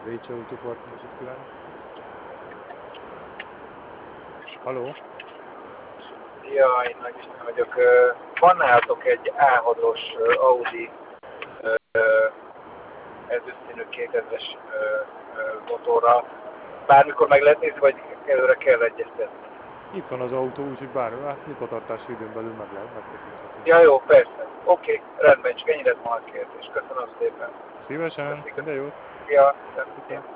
Rachel Tuport música kívánok. Haló? Jaj, Nagy Isten vagyok. Van nálatok egy A6-os Audi ezüstszínű 2000-es motorra. Bármikor meg lehet nézni, vagy előre kell egyeztetni? Itt van az autó, úgyhogy hát nyitvatartási időn belül megtekinthető. Ja, jó, persze. Oké, rendben, csak ennyire van a kérdés. Köszönöm szépen. Szívesen, minden jót! Ja,